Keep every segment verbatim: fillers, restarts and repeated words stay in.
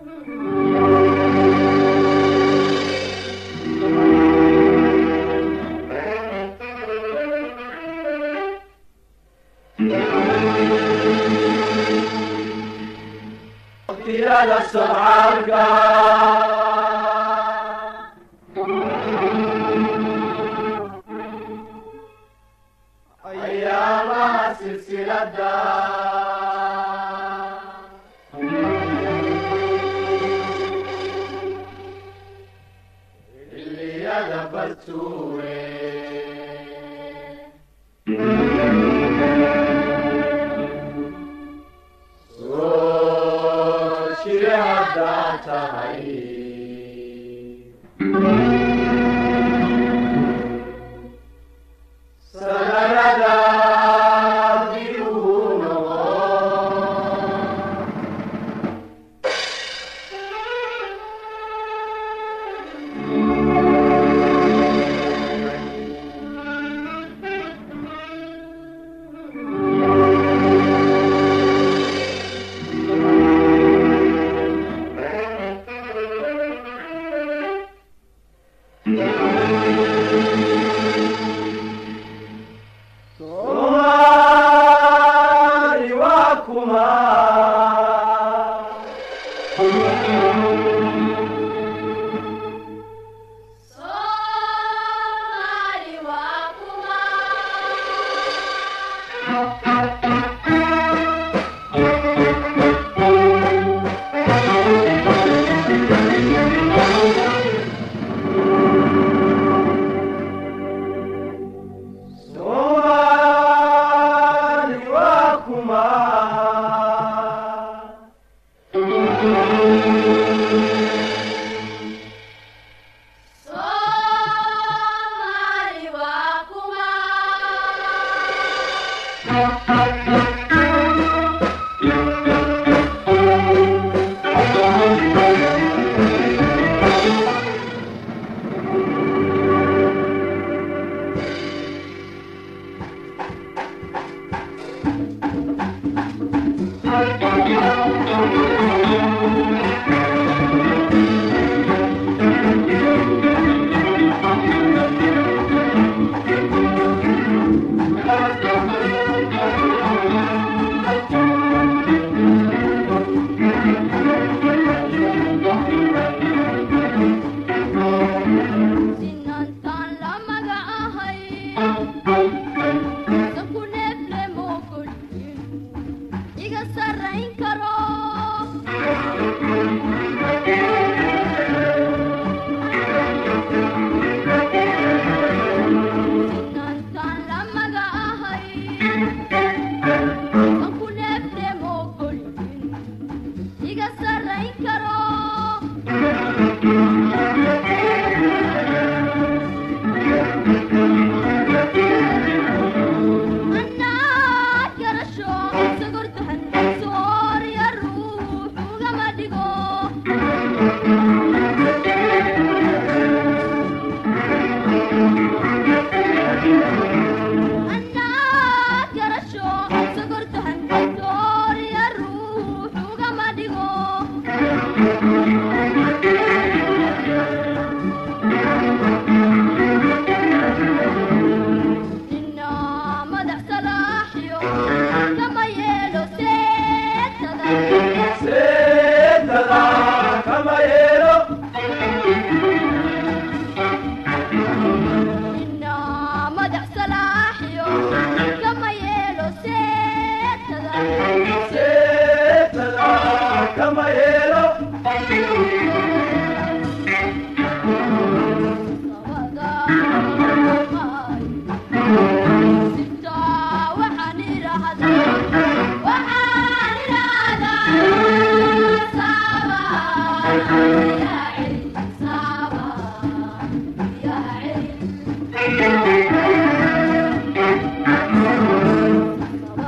يا السرعة أيامها سلسلة اللي يدبرتوني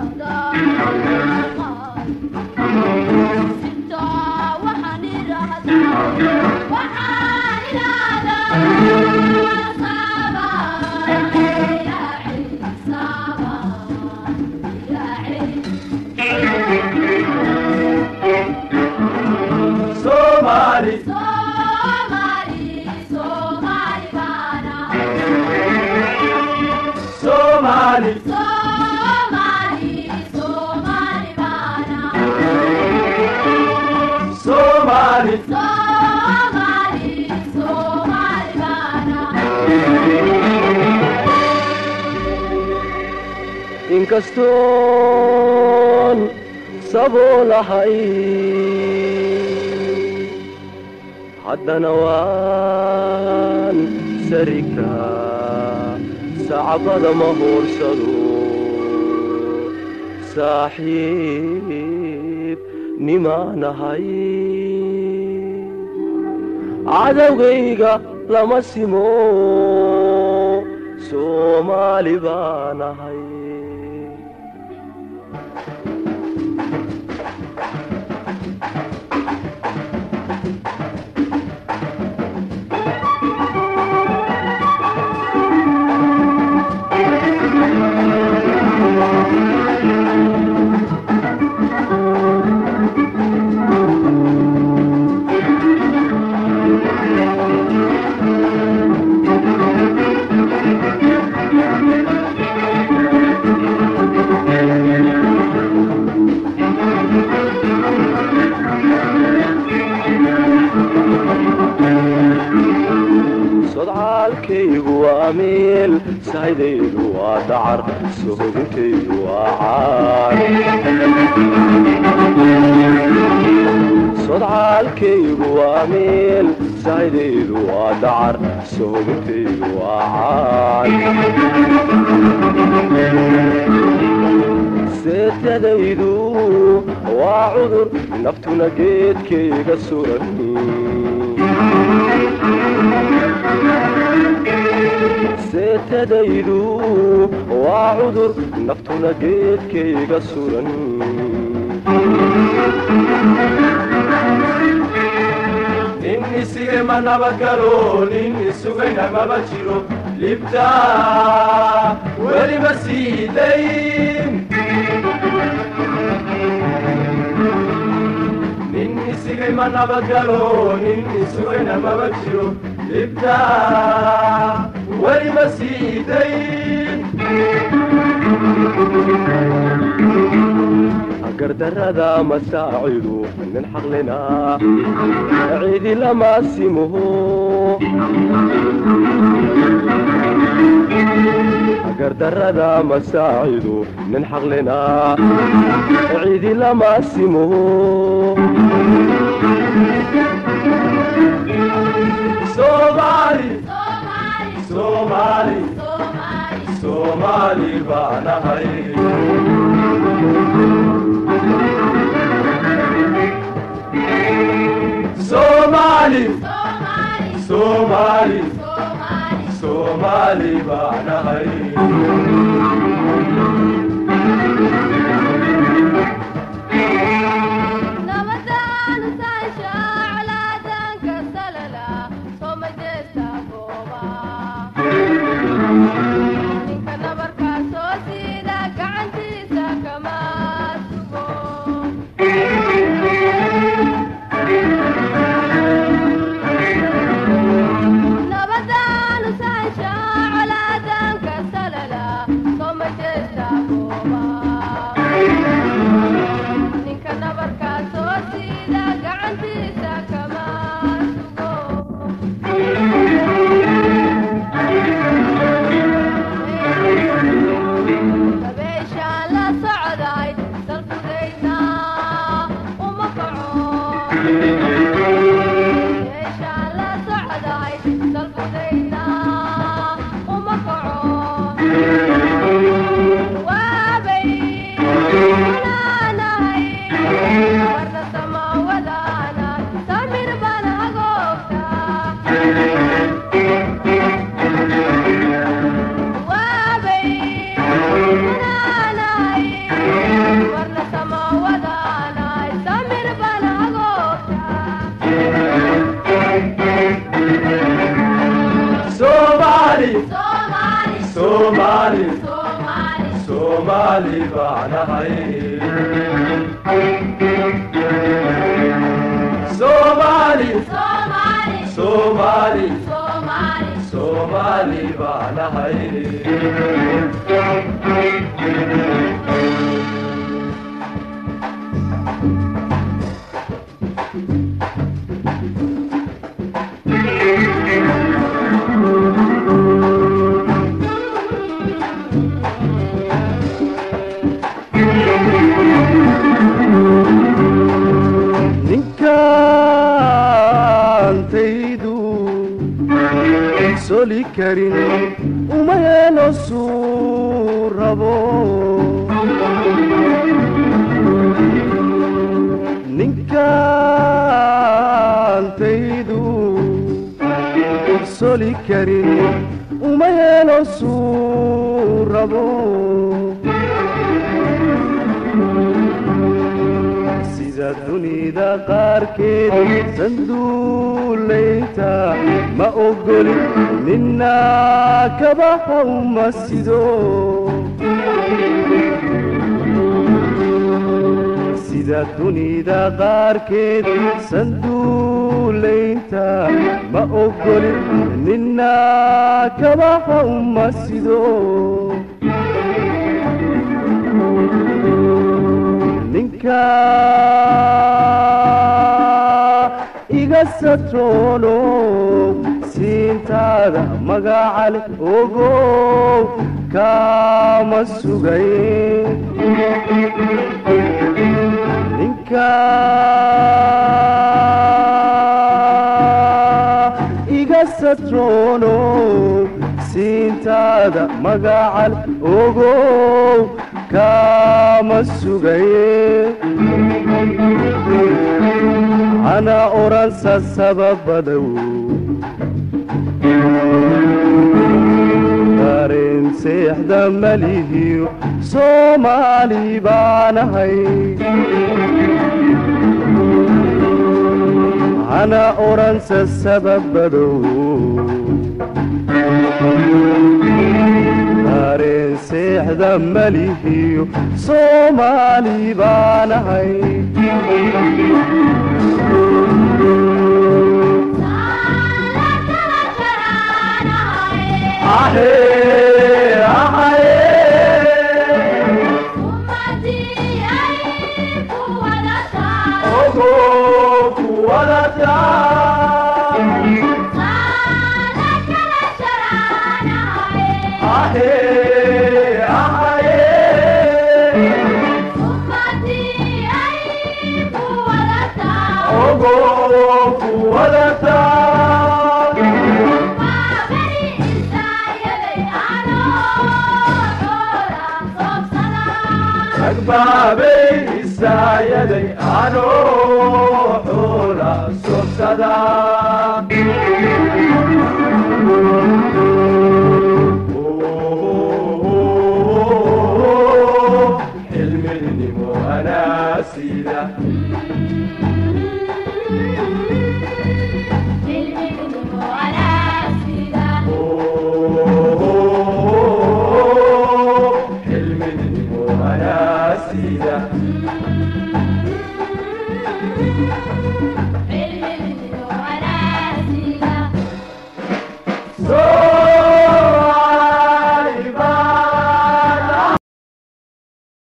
ستة وحني رهد Somali, Somali, Somali, Somali, Somali bana. Somali, Somali, Somali bana. inkastoon saboolahay haddana waan sarikaa sacbada ma hoorsado saaxiib nimaanahay cadowgayga lama simo Soomaali baanahay sodcaalkaygu waa meel saydaydu waa dacar sohogintaydu waa caar sodcaalkaygu waa meel saydaydu waa dacar sohogintaydu waa caar seetadaydu waa cudur naftuna geedkayga suran seetadaydu waa cudur naftuna geedkayga suran nin isigay ma nabadgalo nin isugayna maba jiro libtaa weli ma siidayn nin isigay ma nabadgalo nin isugayna maba jiro libtaa weli ma siidayn gardarrada masaacidu nin xaqlina cidi lama simuhu gardarrada masaacidu nin xaqlina cidi lama simuhu Somali, Somali, Somali, Somali, Somali baanahay Somali, Somali, Somali, Somali, Somali baanahay nabadaan saasha calaadanka salala soma jeesta gooba ninka nabarkaa soo siida gacantiisa kama sugo nabadaan saasha calaadanka salala soma jeesta gooba ninka nabarkaa soo siida gacantiisa kama sugo dabeeshaan la socday salkudayna uma kaco dabeeshaan la socday salkudayna uma kaco waabay anaanahay warna samawadaana samir bana hagoogta waabay anaanahay warna samawadaana samir bana hagoogta Somali, Somali, Somali, Somali, Somali baanahay Somali Somali, Somali, Somali, Somali, Somali baanahay. ninkaantaydu soli karin uma yeelo suu rabo ninkaantaydu soli karin uma yeelo suu rabo sida dunida qaarkeed sanduulayta ma ogoli nina kabaha uma sido sida dunida qaarkeed sanduulayta ma ogoli nina kabaha uma sido ninka iga satrono siintaada magacale ogow kama sugaye ninka iga satrono siintaada magacale ogow kama sugaye ana oransa sababadow dareen seexda malihiyo Somali baanahay ana oransa sababadow dareen seexda malihiyo Somali baanahay Ahe, ahe, ogo kuwadata. Ahe, ahe, ogo kuwadata. Agbabay isayaday ano hula sobsada. Hilmini mo anasida. Hilmini mo anasida. Hilmini mo anasida.